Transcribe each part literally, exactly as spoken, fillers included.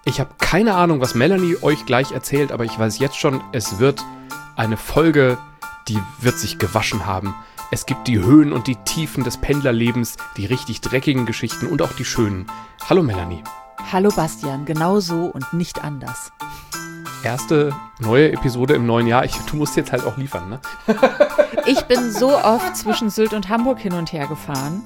Ich habe keine Ahnung, was Melanie euch gleich erzählt, aber ich weiß jetzt schon, es wird eine Folge, die wird sich gewaschen haben. Es gibt die Höhen und die Tiefen des Pendlerlebens, die richtig dreckigen Geschichten und auch die schönen. Hallo Melanie. Hallo Bastian, genau so und nicht anders. Erste neue Episode im neuen Jahr. Ich, du musst jetzt halt auch liefern, ne? Ich bin so oft zwischen Sylt und Hamburg hin und her gefahren.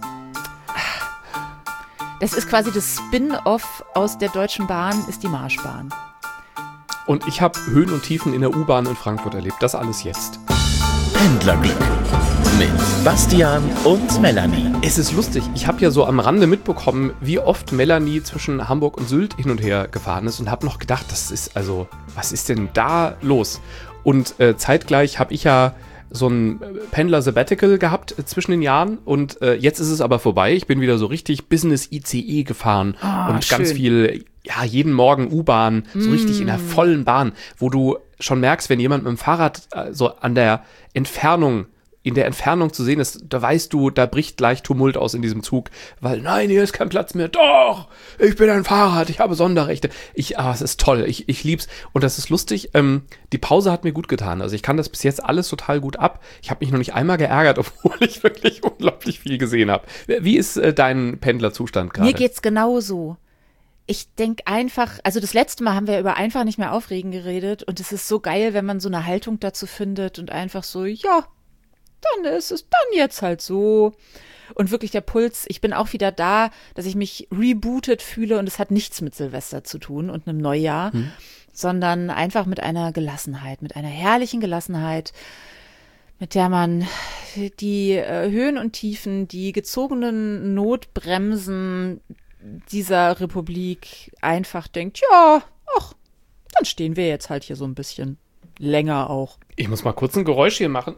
Das ist quasi das Spin-off aus der Deutschen Bahn, ist die Marschbahn. Und ich habe Höhen und Tiefen in der U-Bahn in Frankfurt erlebt. Das alles jetzt. Pendlerglück mit Bastian und Melanie. Es ist lustig. Ich habe ja so am Rande mitbekommen, wie oft Melanie zwischen Hamburg und Sylt hin und her gefahren ist und habe noch gedacht, das ist also, was ist denn da los? Und äh, zeitgleich habe ich ja so ein Pendler-Sabbatical gehabt äh, zwischen den Jahren und äh, jetzt ist es aber vorbei. Ich bin wieder so richtig Business-I C E gefahren oh, und schön. ganz viel, ja, jeden Morgen U-Bahn, so mm. richtig in der vollen Bahn, wo du schon merkst, wenn jemand mit dem Fahrrad äh, so an der Entfernung in der Entfernung zu sehen ist, da weißt du, da bricht gleich Tumult aus in diesem Zug, weil nein, hier ist kein Platz mehr. Doch, ich bin ein Fahrrad, ich habe Sonderrechte. Ich, ah, es ist toll, ich, ich lieb's. Und das ist lustig, ähm, die Pause hat mir gut getan. Also ich kann das bis jetzt alles total gut ab. Ich habe mich noch nicht einmal geärgert, obwohl ich wirklich unglaublich viel gesehen habe. Wie ist äh, dein Pendlerzustand gerade? Mir geht's genauso. Ich denke einfach, also das letzte Mal haben wir über einfach nicht mehr aufregen geredet und es ist so geil, wenn man so eine Haltung dazu findet und einfach so, ja, dann ist es dann jetzt halt so. Und wirklich der Puls, ich bin auch wieder da, dass ich mich rebootet fühle und es hat nichts mit Silvester zu tun und einem Neujahr, hm. sondern einfach mit einer Gelassenheit, mit einer herrlichen Gelassenheit, mit der man die äh, Höhen und Tiefen, die gezogenen Notbremsen dieser Republik einfach denkt, ja, ach, dann stehen wir jetzt halt hier so ein bisschen länger auch. Ich muss mal kurz ein Geräusch hier machen.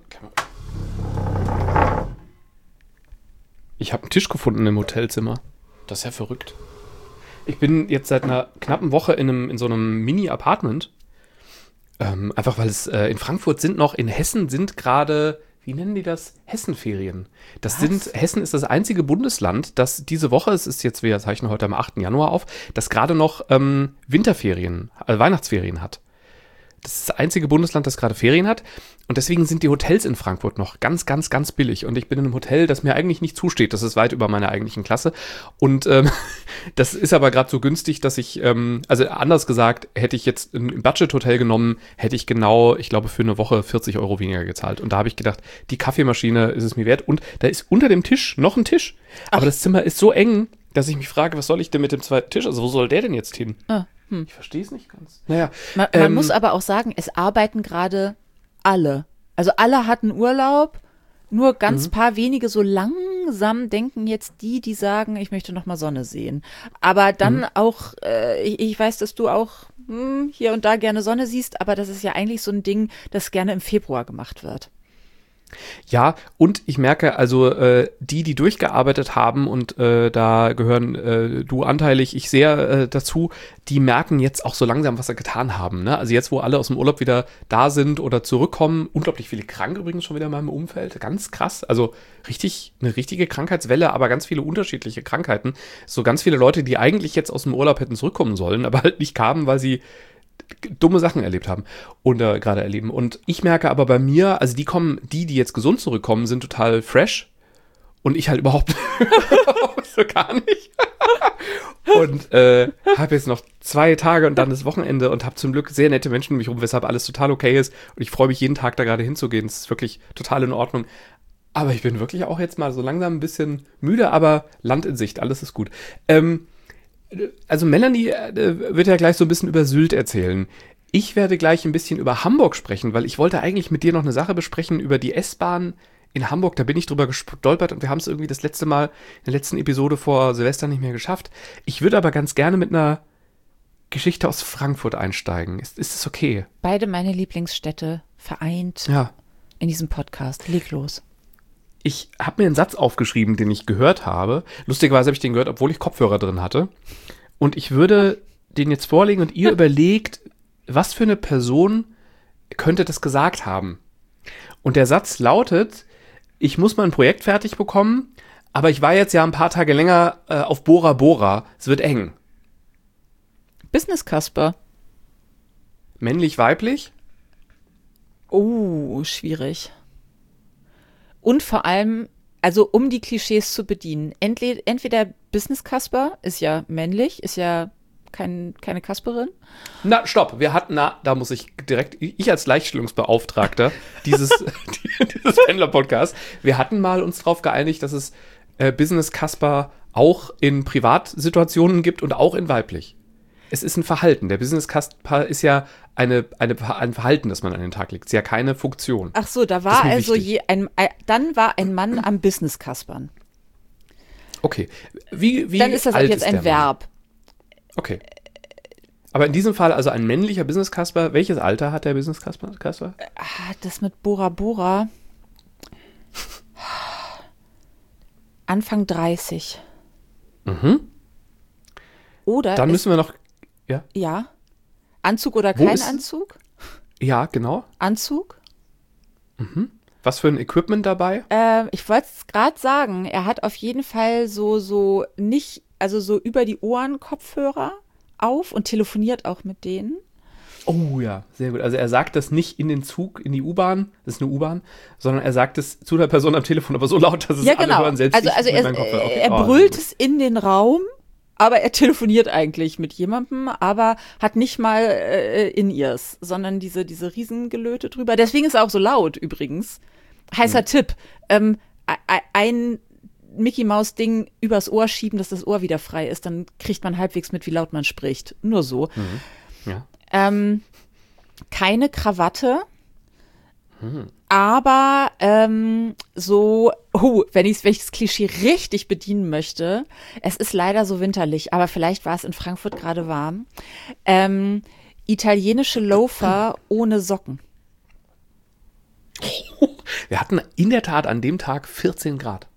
Ich habe einen Tisch gefunden im Hotelzimmer. Das ist ja verrückt. Ich bin jetzt seit einer knappen Woche in, einem, in so einem Mini-Apartment. Ähm, einfach weil es äh, in Frankfurt sind noch, in Hessen sind gerade, wie nennen die das? Hessenferien. Das Was? sind, Hessen ist das einzige Bundesland, das diese Woche, es ist jetzt, wir zeichnen heute am achten Januar auf, das gerade noch ähm, Winterferien, also Weihnachtsferien hat. Das ist das einzige Bundesland, das gerade Ferien hat. Und deswegen sind die Hotels in Frankfurt noch ganz, ganz, ganz billig. Und ich bin in einem Hotel, das mir eigentlich nicht zusteht. Das ist weit über meiner eigentlichen Klasse. Und ähm, das ist aber gerade so günstig, dass ich, ähm, also anders gesagt, hätte ich jetzt ein Budget-Hotel genommen, hätte ich genau, ich glaube, für eine Woche vierzig Euro weniger gezahlt. Und da habe ich gedacht, die Kaffeemaschine ist es mir wert. Und da ist unter dem Tisch noch ein Tisch. Ach. Aber das Zimmer ist so eng, dass ich mich frage, was soll ich denn mit dem zweiten Tisch? Also wo soll der denn jetzt hin? Ah. Hm. Ich verstehe es nicht ganz. Naja, man, ähm, man muss aber auch sagen, es arbeiten gerade alle. Also alle hatten Urlaub, nur ganz mhm. paar wenige so langsam denken jetzt die, die sagen, ich möchte noch mal Sonne sehen. Aber dann mhm. auch, äh, ich, ich weiß, dass du auch hm, hier und da gerne Sonne siehst, aber das ist ja eigentlich so ein Ding, das gerne im Februar gemacht wird. Ja, und ich merke also, äh, die, die durchgearbeitet haben und äh, da gehören äh, du anteilig, ich sehr äh, dazu, die merken jetzt auch so langsam, was sie getan haben. Ne? Also jetzt, wo alle aus dem Urlaub wieder da sind oder zurückkommen, unglaublich viele krank übrigens schon wieder in meinem Umfeld, ganz krass. Also richtig, eine richtige Krankheitswelle, aber ganz viele unterschiedliche Krankheiten. So ganz viele Leute, die eigentlich jetzt aus dem Urlaub hätten zurückkommen sollen, aber halt nicht kamen, weil sie dumme Sachen erlebt haben und äh, gerade erleben. Und ich merke aber bei mir, also die kommen, die, die jetzt gesund zurückkommen, sind total fresh und ich halt überhaupt so gar nicht. Und äh, habe jetzt noch zwei Tage und dann das Wochenende und habe zum Glück sehr nette Menschen um mich rum, weshalb alles total okay ist. Und ich freue mich jeden Tag da gerade hinzugehen. Es ist wirklich total in Ordnung. Aber ich bin wirklich auch jetzt mal so langsam ein bisschen müde, aber Land in Sicht, alles ist gut. Ähm, Also Melanie äh, wird ja gleich so ein bisschen über Sylt erzählen. Ich werde gleich ein bisschen über Hamburg sprechen, weil ich wollte eigentlich mit dir noch eine Sache besprechen über die S-Bahn in Hamburg. Da bin ich drüber gestolpert und wir haben es irgendwie das letzte Mal in der letzten Episode vor Silvester nicht mehr geschafft. Ich würde aber ganz gerne mit einer Geschichte aus Frankfurt einsteigen. Ist, ist das okay? Beide meine Lieblingsstädte vereint ja. in diesem Podcast. Leg los. Ich habe mir einen Satz aufgeschrieben, den ich gehört habe. Lustigerweise habe ich den gehört, obwohl ich Kopfhörer drin hatte. Und ich würde den jetzt vorlegen und ihr überlegt, was für eine Person könnte das gesagt haben. Und der Satz lautet, ich muss mein Projekt fertig bekommen, aber ich war jetzt ja ein paar Tage länger äh, auf Bora Bora. Es wird eng. Business Casper. Männlich, weiblich? Oh, schwierig. Und vor allem, also um die Klischees zu bedienen, entweder, entweder Business Casper ist ja männlich, ist ja kein, keine Kasperin. Na, stopp, wir hatten, na, da muss ich direkt, ich als Gleichstellungsbeauftragter dieses, dieses Pendler-Podcast, wir hatten mal uns darauf geeinigt, dass es äh, Business Casper auch in Privatsituationen gibt und auch in weiblich. Es ist ein Verhalten. Der Business Casper ist ja eine, eine, ein Verhalten, das man an den Tag legt. Es ist ja keine Funktion. Ach so, da war also je ein, ein, dann war ein Mann am Business Caspern. Okay. Wie, wie dann ist das alt jetzt ist ein der Verb. Mann? Okay. Aber in diesem Fall also ein männlicher Business Casper. Welches Alter hat der Business Casper? Casper? Ah, das mit Bora Bora. Anfang dreißig. Mhm. Oder Dann ist, müssen wir noch, ja? Ja. Anzug oder Wo kein ist- Anzug? Ja, genau. Anzug? Mhm. Was für ein Equipment dabei? Äh, ich wollte es gerade sagen, er hat auf jeden Fall so, so nicht, also so über die Ohren Kopfhörer auf und telefoniert auch mit denen. Oh ja, sehr gut. Also er sagt das nicht in den Zug, in die U-Bahn, das ist eine U-Bahn, sondern er sagt es zu der Person am Telefon, aber so laut, dass es Ja, alle genau. hören, selbst Also, ich also mit er, meinem Kopfhörer. Okay. er Oh, brüllt sehr es in den Raum, aber er telefoniert eigentlich mit jemandem, aber hat nicht mal äh, In-Ears, sondern diese, diese Riesengelöte drüber. Deswegen ist er auch so laut übrigens. Heißer Mhm. Tipp, ähm, ein- ein Mickey-Maus-Ding übers Ohr schieben, dass das Ohr wieder frei ist, dann kriegt man halbwegs mit, wie laut man spricht. Nur so. gut. Ja. Ähm, keine Krawatte, Hm. aber ähm, so, oh, wenn ich wenn ich das Klischee richtig bedienen möchte, es ist leider so winterlich, aber vielleicht war es in Frankfurt gerade warm. Ähm, italienische Loafer ohne Socken. Wir hatten in der Tat an dem Tag vierzehn Grad.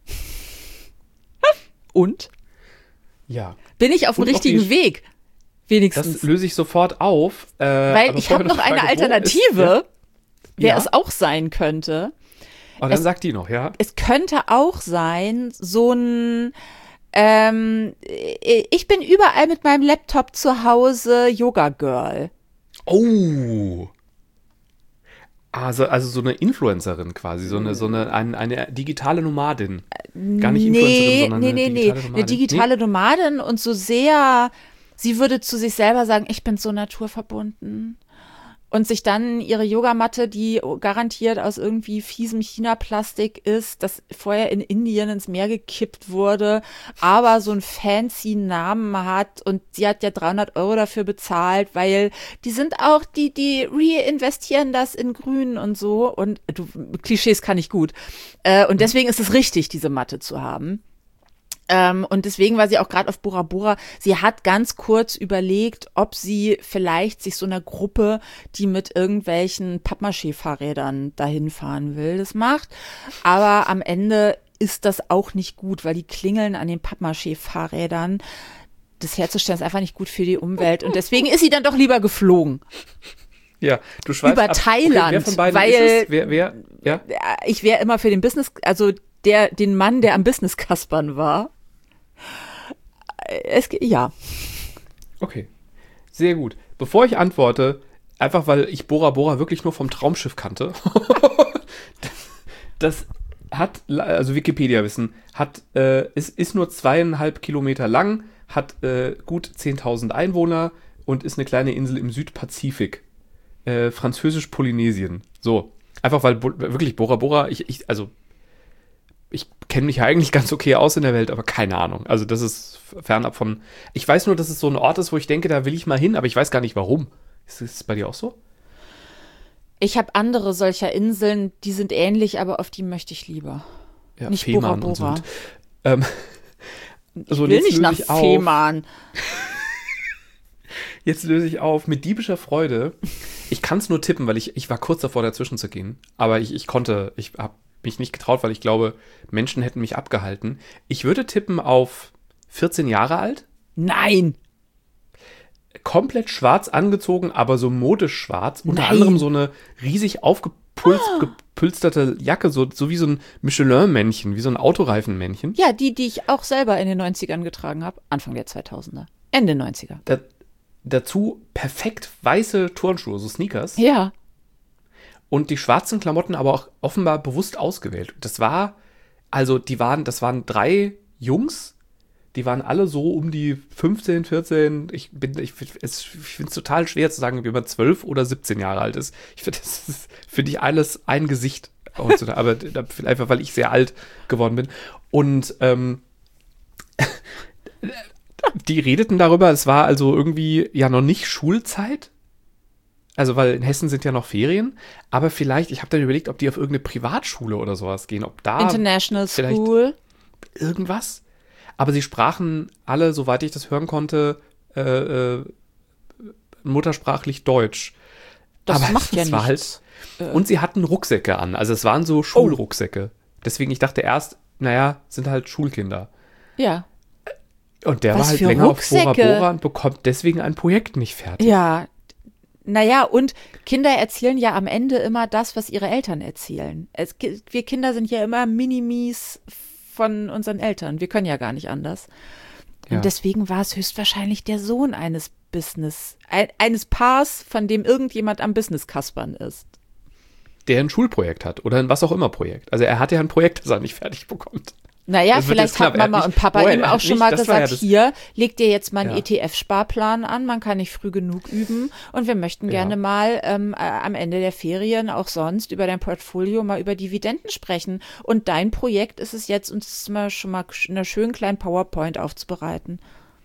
Und? Ja. Bin ich auf dem Und auch richtigen die- Weg? Das Wenigstens. löse ich sofort auf. Äh, Weil aber ich vorher habe noch die eine Frage, wo Alternative, Ist, ja? wer Ja? es auch sein könnte. Oh, dann es- sagt die noch, ja. Es könnte auch sein, so ein ähm, ich bin überall mit meinem Laptop zu Hause Yoga Girl. Oh. Also, also so eine Influencerin quasi, so eine, so eine, eine, eine digitale Nomadin. Gar nicht Influencerin, Nee, sondern nee, eine nee, nee. digitale Nomadin. Eine digitale Nomadin und so sehr, sie würde zu sich selber sagen, ich bin so naturverbunden. Und sich dann ihre Yogamatte, die garantiert aus irgendwie fiesem China-Plastik ist, das vorher in Indien ins Meer gekippt wurde, aber so einen fancy Namen hat und sie hat ja dreihundert Euro dafür bezahlt, weil die sind auch, die, die reinvestieren das in Grün und so und du, Klischees kann ich gut. Äh, und deswegen ist es richtig, diese Matte zu haben. Ähm, und deswegen war sie auch gerade auf Bora Bora. Sie hat ganz kurz überlegt, ob sie vielleicht sich so einer Gruppe, die mit irgendwelchen Pappmaché-Fahrrädern dahin fahren will, das macht. Aber am Ende ist das auch nicht gut, weil die Klingeln an den Pappmaché-Fahrrädern, das herzustellen, ist einfach nicht gut für die Umwelt. Und deswegen ist sie dann doch lieber geflogen. Ja, du schweifst Über ab. Thailand, Okay, wer von beiden weil- ist es? Wer, wer, ja? Ich wäre immer für den Business, also der, den Mann, der am Business-Kaspern war. Es, ja. Okay, sehr gut. Bevor ich antworte, einfach weil ich Bora Bora wirklich nur vom Traumschiff kannte, das hat, also Wikipedia-Wissen, hat, äh, es ist nur zweieinhalb Kilometer lang, hat äh, gut zehntausend Einwohner und ist eine kleine Insel im Südpazifik, äh, französisch-Polynesien. So, einfach weil Bo- wirklich Bora Bora, ich, ich also ich kenne mich ja eigentlich ganz okay aus in der Welt, aber keine Ahnung. Also das ist fernab von, ich weiß nur, dass es so ein Ort ist, wo ich denke, da will ich mal hin, aber ich weiß gar nicht warum. Ist es bei dir auch so? Ich habe andere solcher Inseln, die sind ähnlich, aber auf die möchte ich lieber. Ja, Nicht Fehmarn Bora und Bora. Sylt. Ähm, so, und Ich will jetzt nicht löse nach ich auf- Fehmarn. Jetzt löse ich auf mit diebischer Freude. Ich kann es nur tippen, weil ich, ich war kurz davor, dazwischen zu gehen. Aber ich, ich konnte, ich habe mich nicht getraut, weil ich glaube, Menschen hätten mich abgehalten. Ich würde tippen auf vierzehn Jahre alt. Nein. Komplett schwarz angezogen, aber so modisch schwarz. Unter Nein. anderem so eine riesig aufgepulsterte Jacke, so, so wie so ein Michelin-Männchen, wie so ein Autoreifenmännchen. Ja, die, die ich auch selber in den neunzigern getragen habe. Anfang der zweitausender. Ende neunziger. Da, dazu perfekt weiße Turnschuhe, so Sneakers. Ja. Und die schwarzen Klamotten aber auch offenbar bewusst ausgewählt. Das war, also die waren, das waren drei Jungs, die waren alle so um die fünfzehn, vierzehn. Ich bin, ich, es, ich finde es total schwer zu sagen, wie man zwölf oder siebzehn Jahre alt ist. Ich finde, das ist, finde ich alles ein Gesicht. Aber einfach, weil ich sehr alt geworden bin. Und ähm, die redeten darüber, es war also irgendwie ja noch nicht Schulzeit. Also, weil in Hessen sind ja noch Ferien. Aber vielleicht, ich habe dann überlegt, ob die auf irgendeine Privatschule oder sowas gehen. Ob da International School. Irgendwas. Aber sie sprachen alle, soweit ich das hören konnte, äh, äh, muttersprachlich Deutsch. Das aber macht ja es war nichts. Halt, und sie hatten Rucksäcke an. Also es waren so Schulrucksäcke. Oh. Deswegen, ich dachte erst, naja, sind halt Schulkinder. Ja. Und der Was war halt für länger Rucksäcke? auf Bora Bora und bekommt deswegen ein Projekt nicht fertig. Ja. Naja, und Kinder erzählen ja am Ende immer das, was ihre Eltern erzählen. Es, wir Kinder sind ja immer Minimis von unseren Eltern. Wir können ja gar nicht anders. Und Ja. deswegen war es höchstwahrscheinlich der Sohn eines Business, ein, eines Paars, von dem irgendjemand am Business kaspern ist. Der ein Schulprojekt hat oder ein was auch immer Projekt. Also er hat ja ein Projekt, das er nicht fertig bekommt. Naja, Das wird vielleicht jetzt knapp. hat Mama Er hat und nicht- Papa Oh, er ihm hat auch schon nicht- mal das war ja gesagt, das- hier, leg dir jetzt mal einen Ja. E T F-Sparplan an, man kann nicht früh genug üben und wir möchten Ja. gerne mal ähm, äh, am Ende der Ferien auch sonst über dein Portfolio mal über Dividenden sprechen. Und dein Projekt ist es jetzt, uns mal schon mal in einer schönen kleinen PowerPoint aufzubereiten.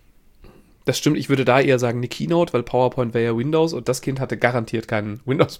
Das stimmt, ich würde da eher sagen eine Keynote, weil PowerPoint wäre ja Windows und das Kind hatte garantiert keinen Windows.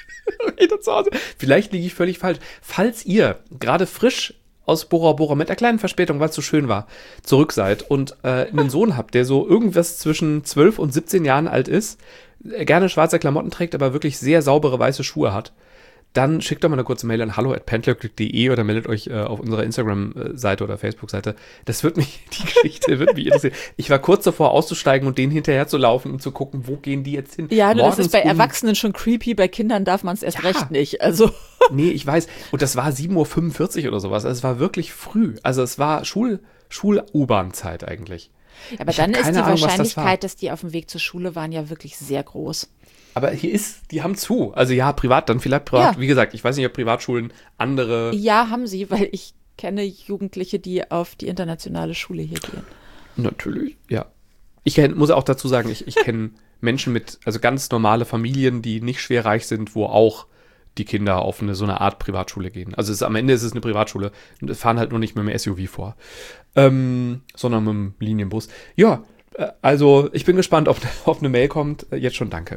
zu Hause. Vielleicht liege ich völlig falsch. Falls ihr gerade frisch aus Bora Bora mit einer kleinen Verspätung, weil es so schön war, zurück seid und äh, einen Sohn habt, der so irgendwas zwischen zwölf und siebzehn Jahren alt ist, äh, gerne schwarze Klamotten trägt, aber wirklich sehr saubere weiße Schuhe hat, dann schickt doch mal eine kurze Mail an hallo at pendlerglück punkt de oder meldet euch äh, auf unserer Instagram-Seite oder Facebook-Seite. Das wird mich, die Geschichte wird mich interessieren. Ich war kurz davor auszusteigen und denen hinterher zu laufen, um zu gucken, wo gehen die jetzt hin. Ja, nur das Morgens ist bei um- Erwachsenen schon creepy, bei Kindern darf man es erst Ja. recht nicht. Also Nee, ich weiß. Und das war sieben Uhr fünfundvierzig oder sowas. Also es war wirklich früh. Also es war Schul, Schul-U-Bahn-Zeit eigentlich. aber Ich hab dann ist keine die Ahnung, was das Wahrscheinlichkeit, war. dass die auf dem Weg zur Schule waren, ja wirklich sehr groß. Aber hier ist, die haben zu. Also ja, privat, dann vielleicht privat. Ja. Wie gesagt, ich weiß nicht, ob Privatschulen andere. Ja, haben sie, weil ich kenne Jugendliche, die auf die internationale Schule hier gehen. Natürlich, ja. Ich kenn, muss auch dazu sagen, ich, ich kenne Menschen mit, also ganz normale Familien, die nicht schwer reich sind, wo auch die Kinder auf eine so eine Art Privatschule gehen. Also es, ist- am Ende ist es eine Privatschule und es fahren halt nur nicht mit dem S U V vor, ähm, sondern mit dem Linienbus. Ja, äh, also ich bin gespannt, ob, ob eine Mail kommt. Äh, Jetzt schon danke.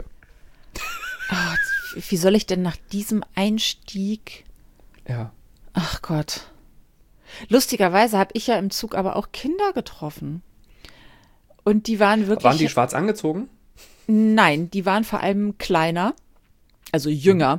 Ah, wie soll ich denn nach diesem Einstieg? Ja. Ach Gott. Lustigerweise habe ich ja im Zug aber auch Kinder getroffen. Und die waren wirklich. Waren die schwarz angezogen? Nein, die waren vor allem kleiner, also jünger.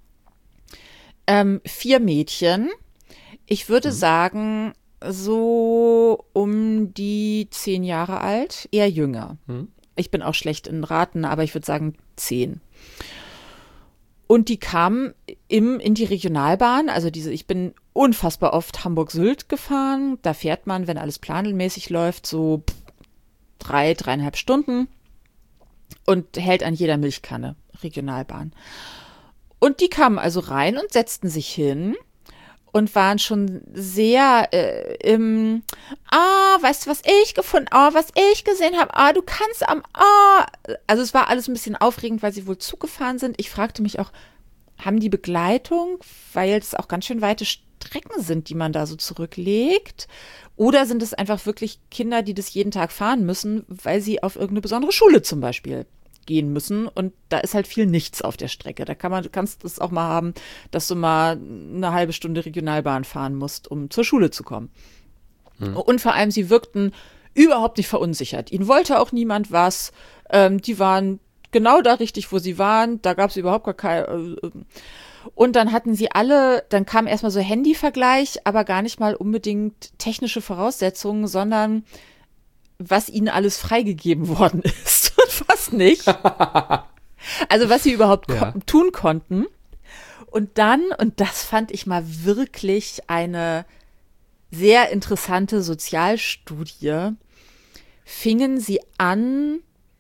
Ähm, vier Mädchen. Ich würde sagen, so um die zehn Jahre alt, eher jünger. Mhm. Ich bin auch schlecht in Raten, aber ich würde sagen zehn. Und die kamen im, in die Regionalbahn, also diese, ich bin unfassbar oft Hamburg-Sylt gefahren. Da fährt man, wenn alles planmäßig läuft, so drei, dreieinhalb Stunden und hält an jeder Milchkanne, Regionalbahn. Und die kamen also rein und setzten sich hin und waren schon sehr äh, im, ah, weißt du, was ich gefunden, ah, was ich gesehen habe, ah, du kannst am, ah. Also es war alles ein bisschen aufregend, weil sie wohl zugefahren sind. Ich fragte mich auch, haben die Begleitung, weil es auch ganz schön weite Strecken sind, die man da so zurücklegt? Oder sind es einfach wirklich Kinder, die das jeden Tag fahren müssen, weil sie auf irgendeine besondere Schule zum Beispiel gehen müssen und da ist halt viel nichts auf der Strecke. Da kann man, du kannst es auch mal haben, dass du mal eine halbe Stunde Regionalbahn fahren musst, um zur Schule zu kommen. Hm. Und vor allem, sie wirkten überhaupt nicht verunsichert. Ihnen wollte auch niemand was. Ähm, die waren genau da richtig, wo sie waren. Da gab es überhaupt gar keine. Äh, und dann hatten sie alle, dann kam erstmal so Handyvergleich, aber gar nicht mal unbedingt technische Voraussetzungen, sondern was ihnen alles freigegeben worden ist und was nicht. Also was sie überhaupt Ja. ko- tun konnten. Und dann, und das fand ich mal wirklich eine sehr interessante Sozialstudie, fingen sie an,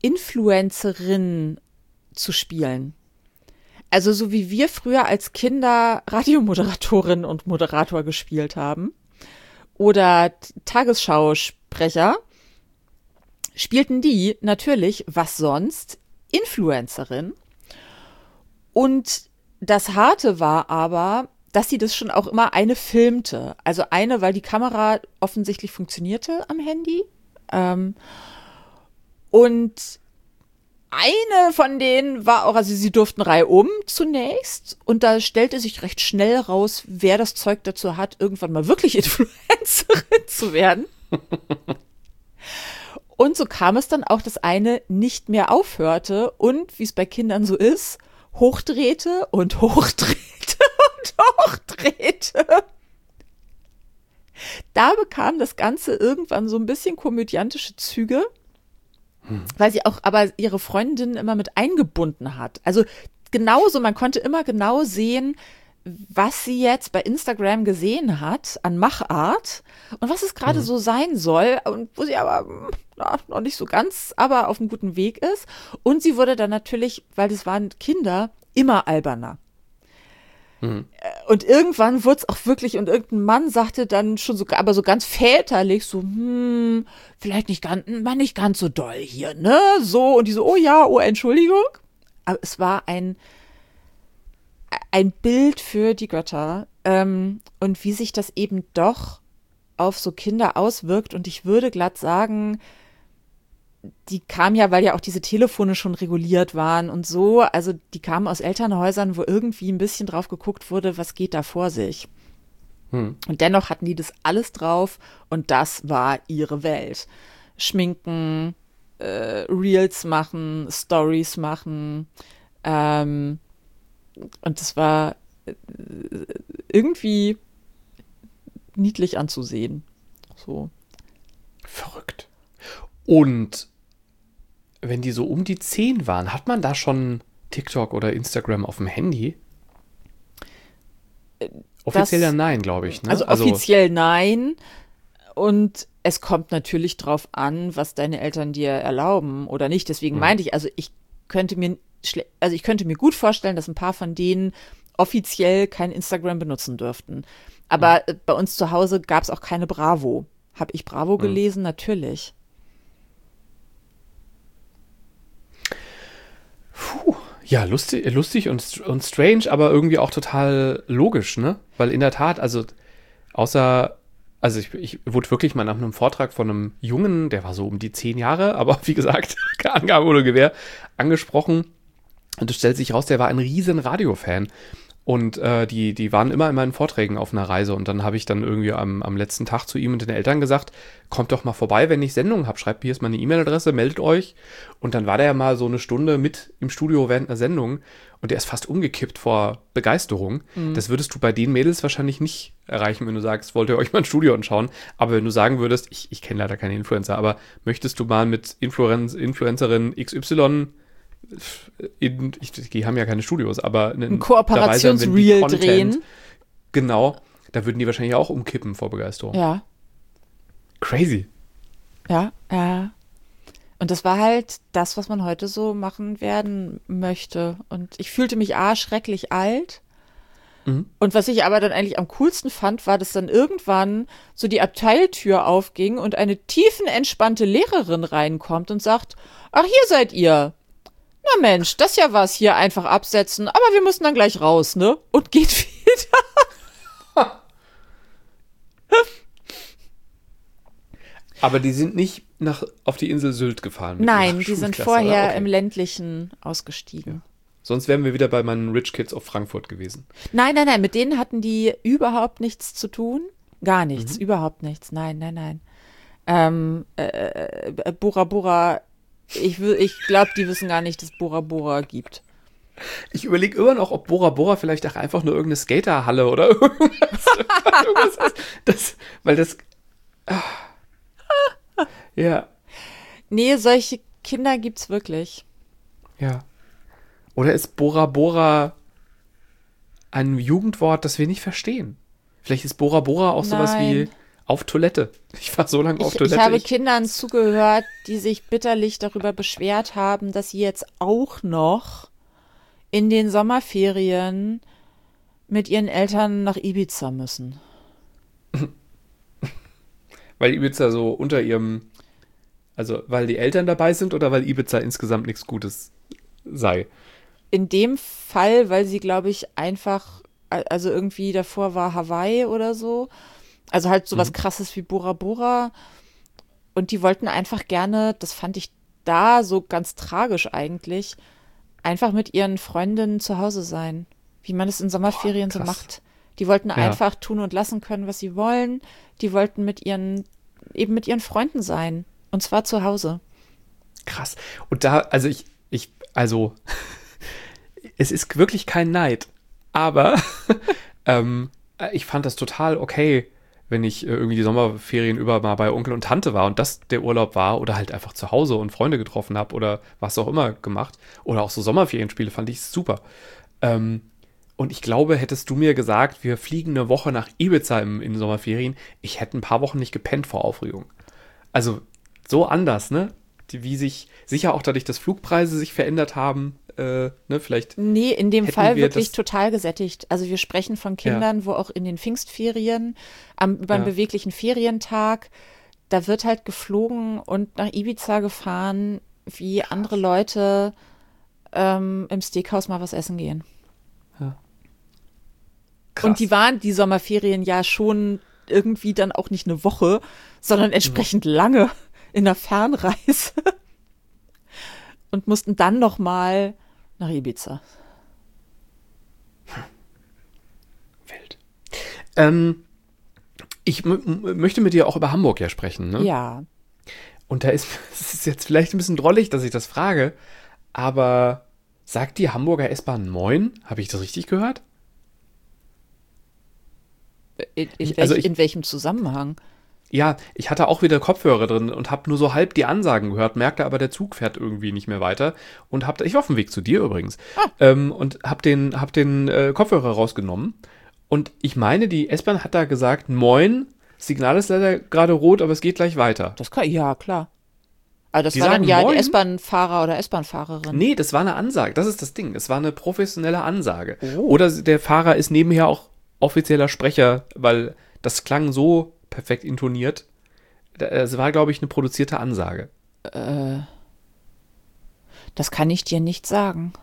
Influencerin zu spielen. Also so wie wir früher als Kinder Radiomoderatorin und Moderator gespielt haben oder Tagesschausprecher, spielten die natürlich, was sonst, Influencerin. Und das Harte war aber, dass sie das schon auch immer eine filmte. Also eine, weil die Kamera offensichtlich funktionierte am Handy. Ähm, und eine von denen war auch, also sie durften reihum zunächst. Und da stellte sich recht schnell raus, wer das Zeug dazu hat, irgendwann mal wirklich Influencerin zu werden. Und so kam es dann auch, dass eine nicht mehr aufhörte und, wie es bei Kindern so ist, hochdrehte und hochdrehte und hochdrehte. Da bekam das Ganze irgendwann so ein bisschen komödiantische Züge, hm. weil sie auch aber ihre Freundinnen immer mit eingebunden hat. Also genauso, man konnte immer genau sehen, was sie jetzt bei Instagram gesehen hat an Machart und was es gerade mhm. so sein soll und wo sie aber na, noch nicht so ganz, aber auf einem guten Weg ist. Und sie wurde dann natürlich, weil das waren Kinder, immer alberner. Mhm. Und irgendwann wurde es auch wirklich, und irgendein Mann sagte dann schon so, aber so ganz väterlich, so, hm, vielleicht nicht ganz, mal nicht ganz so doll hier, ne? So, und die so, oh ja, oh, Entschuldigung. Aber es war ein ein Bild für die Götter, ähm, und wie sich das eben doch auf so Kinder auswirkt. Und ich würde glatt sagen, die kam ja, weil ja auch diese Telefone schon reguliert waren und so, also die kamen aus Elternhäusern, wo irgendwie ein bisschen drauf geguckt wurde, was geht da vor sich. Hm. Und dennoch hatten die das alles drauf und das war ihre Welt. Schminken, äh, Reels machen, Stories machen, ähm, und das war irgendwie niedlich anzusehen. So. Verrückt. Und wenn die so um die zehn waren, hat man da schon TikTok oder Instagram auf dem Handy? Offiziell das, ja nein, glaube ich. Ne? Also, also offiziell nein. Und es kommt natürlich drauf an, was deine Eltern dir erlauben oder nicht. Deswegen mhm. meinte ich, also ich könnte mir Also ich könnte mir gut vorstellen, dass ein paar von denen offiziell kein Instagram benutzen dürften. Aber mhm. bei uns zu Hause gab es auch keine Bravo. Habe ich Bravo mhm. gelesen? Natürlich. Puh, ja, lustig, lustig und, und strange, aber irgendwie auch total logisch, ne? Weil in der Tat, also außer, also ich, ich wurde wirklich mal nach einem Vortrag von einem Jungen, der war so um die zehn Jahre, aber wie gesagt, keine Angabe ohne Gewehr, angesprochen. Und es stellt sich raus, der war ein riesen Radiofan. Und äh, die, die waren immer in meinen Vorträgen auf einer Reise. Und dann habe ich dann irgendwie am, am letzten Tag zu ihm und den Eltern gesagt, kommt doch mal vorbei, wenn ich Sendungen habe. Schreibt mir jetzt mal eine E-Mail-Adresse, meldet euch. Und dann war der ja mal so eine Stunde mit im Studio während einer Sendung. Und der ist fast umgekippt vor Begeisterung. Mhm. Das würdest du bei den Mädels wahrscheinlich nicht erreichen, wenn du sagst, wollt ihr euch mal ein Studio anschauen. Aber wenn du sagen würdest, ich, ich kenne leider keine Influencer, aber möchtest du mal mit Influenz, Influencerin X Y In, ich, die haben ja keine Studios, aber ein Kooperationsreel drehen. Genau, da würden die wahrscheinlich auch umkippen vor Begeisterung. Ja. Crazy. Ja, ja. Und das war halt das, was man heute so machen werden möchte. Und ich fühlte mich A, schrecklich alt. Mhm. Und was ich aber dann eigentlich am coolsten fand, war, dass dann irgendwann so die Abteiltür aufging und eine tiefenentspannte Lehrerin reinkommt und sagt, ach, hier seid ihr. Na Mensch, das ist ja was, hier einfach absetzen, aber wir müssen dann gleich raus, ne? Und geht wieder. Aber die sind nicht nach, auf die Insel Sylt gefahren. Nein, die sind vorher okay. im ländlichen ausgestiegen. Ja. Sonst wären wir wieder bei meinen Rich Kids of Frankfurt gewesen. Nein, nein, nein, mit denen hatten die überhaupt nichts zu tun. Gar nichts, mhm. überhaupt nichts. Nein, nein, nein. Ähm, äh, äh, Bora Bora, ich, ich glaube, die wissen gar nicht, dass es Bora Bora gibt. Ich überlege immer noch, ob Bora Bora vielleicht auch einfach nur irgendeine Skaterhalle oder irgendwas, irgendwas ist. Das, weil das... Ah, ja. Nee, solche Kinder gibt's wirklich. Ja. Oder ist Bora Bora ein Jugendwort, das wir nicht verstehen? Vielleicht ist Bora Bora auch sowas Nein. wie auf Toilette. Ich war so lange auf Ich, Toilette. ich habe ich, Kindern zugehört, die sich bitterlich darüber beschwert haben, dass sie jetzt auch noch in den Sommerferien mit ihren Eltern nach Ibiza müssen. Weil Ibiza so unter ihrem, also weil die Eltern dabei sind oder weil Ibiza insgesamt nichts Gutes sei? In dem Fall, weil sie, glaube ich, einfach, also irgendwie davor war Hawaii oder so, also halt sowas Mhm. Krasses wie Bora Bora, und die wollten einfach gerne, das fand ich da so ganz tragisch eigentlich, einfach mit ihren Freundinnen zu Hause sein, wie man es in Sommerferien Boah, so krass. macht. Die wollten Ja. einfach tun und lassen können, was sie wollen. Die wollten mit ihren, eben mit ihren Freunden sein. Und zwar zu Hause. Krass. Und da, also ich, ich, also, es ist wirklich kein Neid, aber ähm, ich fand das total okay, wenn ich äh, irgendwie die Sommerferien über mal bei Onkel und Tante war und das der Urlaub war oder halt einfach zu Hause und Freunde getroffen habe oder was auch immer gemacht. Oder auch so Sommerferienspiele fand ich super. Ähm, und ich glaube, hättest du mir gesagt, wir fliegen eine Woche nach Ibiza im, in den Sommerferien, ich hätte ein paar Wochen nicht gepennt vor Aufregung. Also so anders, ne? Die, wie sich, sicher auch dadurch, dass Flugpreise sich verändert haben, äh, ne, vielleicht. Nee, in dem Hätten Fall wir wirklich das- total gesättigt. Also wir sprechen von Kindern, wo auch in den Pfingstferien, am, über einen Ja. beweglichen Ferientag, da wird halt geflogen und nach Ibiza gefahren, wie andere Leute ähm, im Steakhouse mal was essen gehen. Krass. Und die waren die Sommerferien ja schon irgendwie dann auch nicht eine Woche, sondern entsprechend lange in der Fernreise. Und mussten dann noch mal nach Ibiza. Wild. Ähm, ich m- m- möchte mit dir auch über Hamburg ja sprechen, ne? Ja. Und da ist, es ist jetzt vielleicht ein bisschen drollig, dass ich das frage, aber sagt die Hamburger S-Bahn Moin? Habe ich das richtig gehört? In, in, Ich- welch, also ich- in welchem Zusammenhang? Ja, ich hatte auch wieder Kopfhörer drin und habe nur so halb die Ansagen gehört, merkte aber, der Zug fährt irgendwie nicht mehr weiter und hab, ich war auf dem Weg zu dir übrigens, ähm, und hab den, hab den äh, Kopfhörer rausgenommen und ich meine, die S-Bahn hat da gesagt, Moin, Signal ist leider gerade rot, aber es geht gleich weiter. Das kann, ja, klar. Aber das Die war dann sagen ja Moin? die S-Bahn-Fahrer oder S-Bahn-Fahrerin. Nee, das war eine Ansage, das ist das Ding, es war eine professionelle Ansage. Oh. Oder der Fahrer ist nebenher auch offizieller Sprecher, weil das klang so perfekt intoniert. Es war, glaube ich, eine produzierte Ansage. Das kann ich dir nicht sagen.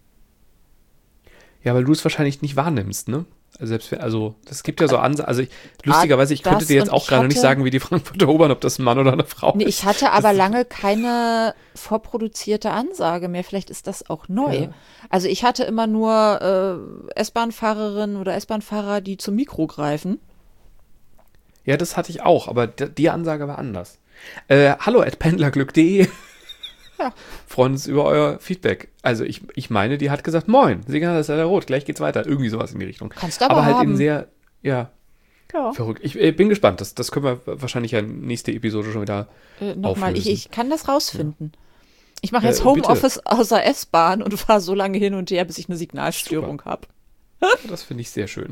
Ja, weil du es wahrscheinlich nicht wahrnimmst, ne? Also selbst, wenn- also es gibt ja so Ansagen, also ich, lustigerweise, ich könnte das dir jetzt und auch ich gerade nicht hatte- sagen, wie die Frankfurter U-Bahn, ob das ein Mann oder eine Frau Nee, ist. ich hatte aber lange keine vorproduzierte Ansage mehr. Vielleicht ist das auch neu. Ja. Also ich hatte immer nur äh, S-Bahn-Fahrerinnen oder S-Bahn-Fahrer, die zum Mikro greifen. Ja, das hatte ich auch, aber d- die Ansage war anders. Äh, hallo at pendlerglück punkt de. Ja. Freuen uns über euer Feedback. Also ich, ich meine, die hat gesagt, moin, Signal ist leider rot, gleich geht's weiter. Irgendwie sowas in die Richtung. Kannst du aber aber halt haben. in sehr, ja, Ja. verrückt. Ich äh, bin gespannt. Das, das können wir wahrscheinlich ja nächste Episode schon wieder Äh, Nochmal, ich, auflösen. ich kann das rausfinden. Ich mache Äh, jetzt bitte. Homeoffice außer S-Bahn und fahre so lange hin und her, bis ich eine Signalstörung habe. Das finde ich sehr schön.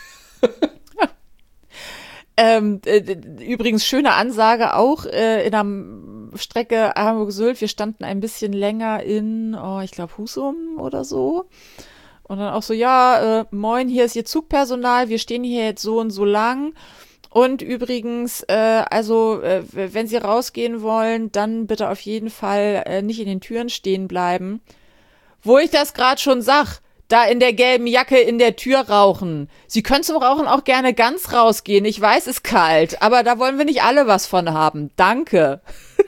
Ähm, äh, d- übrigens, schöne Ansage auch äh, in der Strecke Hamburg-Sylt. Wir standen ein bisschen länger in, oh, ich glaube, Husum oder so. Und dann auch so, ja, äh, moin, hier ist Ihr Zugpersonal. Wir stehen hier jetzt so und so lang. Und übrigens, äh, also, äh, w- wenn Sie rausgehen wollen, dann bitte auf jeden Fall äh, nicht in den Türen stehen bleiben. Wo ich das gerade schon sag, da in der gelben Jacke in der Tür rauchen. Sie können zum Rauchen auch gerne ganz rausgehen. Ich weiß, es ist kalt, aber da wollen wir nicht alle was von haben. Danke.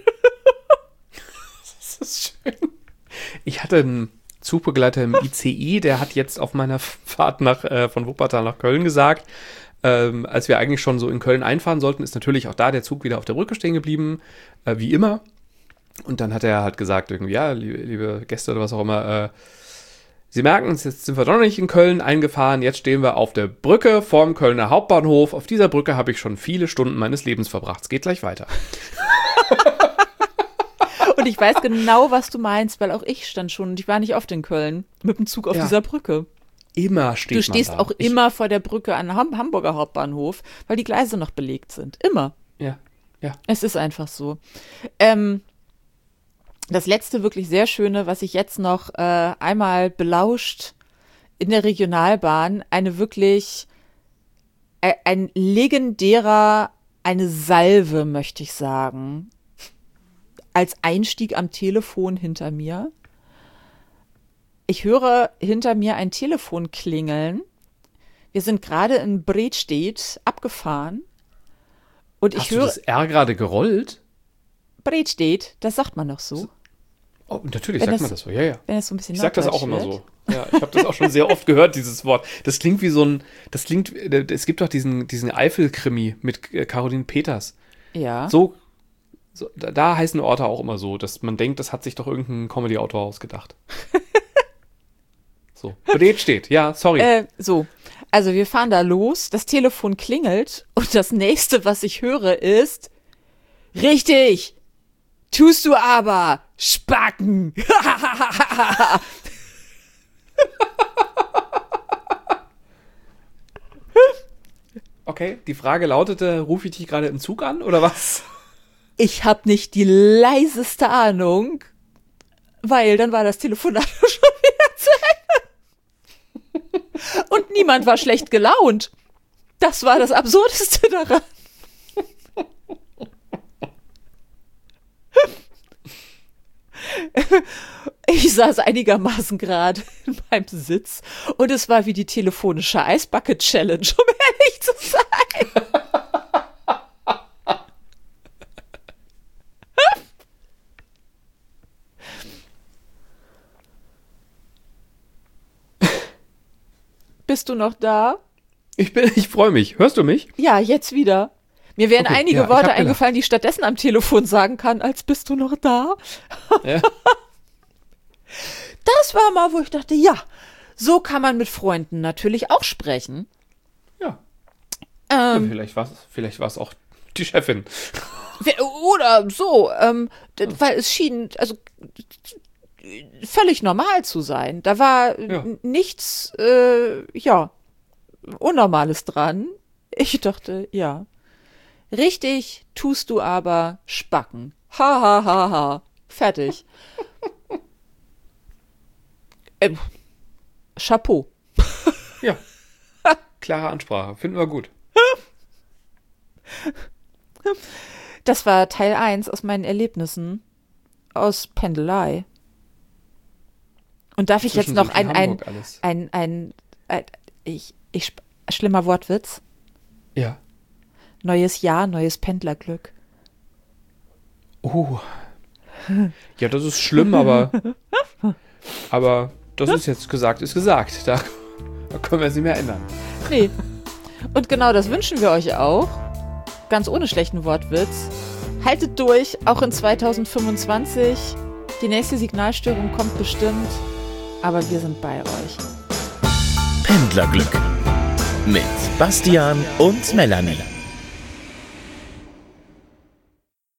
Das ist schön. Ich hatte einen Zugbegleiter im I C I, der hat jetzt auf meiner Fahrt nach, äh, von Wuppertal nach Köln gesagt, ähm, als wir eigentlich schon so in Köln einfahren sollten, ist natürlich auch da der Zug wieder auf der Brücke stehen geblieben, äh, wie immer. Und dann hat er halt gesagt, irgendwie, ja, liebe, liebe Gäste oder was auch immer, äh, Sie merken, jetzt sind wir doch noch nicht in Köln eingefahren, jetzt stehen wir auf der Brücke vorm Kölner Hauptbahnhof. Auf dieser Brücke habe ich schon viele Stunden meines Lebens verbracht. Es geht gleich weiter. Und ich weiß genau, was du meinst, weil auch ich stand schon und ich war nicht oft in Köln mit dem Zug auf Ja. dieser Brücke. immer steht Du stehst man da. auch ich, immer vor der Brücke an Ham- Hamburger Hauptbahnhof, weil die Gleise noch belegt sind. Immer. Ja, ja. Es ist einfach so. Ähm, das letzte wirklich sehr schöne, was ich jetzt noch äh, einmal belauscht in der Regionalbahn, eine wirklich, äh, ein legendärer, eine Salve, möchte ich sagen, als Einstieg am Telefon hinter mir. Ich höre hinter mir ein Telefon klingeln. Wir sind gerade in Bredstedt abgefahren. Und Hast ich du höre. das R gerade gerollt? Bredstedt, das sagt man doch so. Oh, natürlich Wenn sagt es- man das so, ja, ja. Wenn es so ein bisschen Ich sag das norddeutsch auch immer wird. so. Ja, ich habe das auch schon sehr oft gehört, dieses Wort. Das klingt wie so ein, das klingt, es gibt doch diesen, diesen Eifel-Krimi mit äh, Caroline Peters. Ja. So, so da, da heißen Orte auch immer so, dass man denkt, das hat sich doch irgendein Comedy-Autor ausgedacht. So, Bred steht, ja, sorry. Äh, so. Also wir fahren da los, das Telefon klingelt und das nächste, was ich höre, ist richtig, tust du aber, Spacken. Okay, die Frage lautete, rufe ich dich gerade im Zug an oder was? Ich habe nicht die leiseste Ahnung, weil dann war das Telefonat schon wieder zu Ende. Und niemand war schlecht gelaunt. Das war das Absurdeste daran. Ich saß einigermaßen gerade in meinem Sitz und es war wie die telefonische Eisbucket-Challenge, um ehrlich zu sein. Bist du noch da? Ich bin, ich freue mich. Hörst du mich? Ja, jetzt wieder. Mir wären Okay, einige ja, ich Worte hab gelacht. eingefallen, die ich stattdessen am Telefon sagen kann, als bist du noch da? Ja. Das war mal, wo ich dachte, ja, so kann man mit Freunden natürlich auch sprechen. Ja. Ja, Ähm, vielleicht war es vielleicht war's auch die Chefin. wer- oder so, ähm, d- weil es schien, also völlig normal zu sein. Da war Ja. n- nichts, äh, ja, Unnormales dran. Ich dachte, ja. Richtig tust du aber Spacken. Ha, ha, ha, ha. Fertig. ähm, Chapeau. Ja. Klare Ansprache. Finden wir gut. Das war Teil eins aus meinen Erlebnissen aus Pendelei. Und darf ich jetzt Zwischen noch Süd und ein, ein, Hamburg alles. ein, ein, ein, ich, ich, schlimmer Wortwitz. Ja. Neues Jahr, neues Pendlerglück. Oh. Ja, das ist schlimm, aber aber das ist jetzt gesagt, ist gesagt. Da, da können wir es nicht mehr ändern. Nee. Und genau das wünschen wir euch auch. Ganz ohne schlechten Wortwitz. Haltet durch, auch in zweitausendfünfundzwanzig. Die nächste Signalstörung kommt bestimmt. Aber wir sind bei euch. Pendlerglück mit Bastian und Melanie.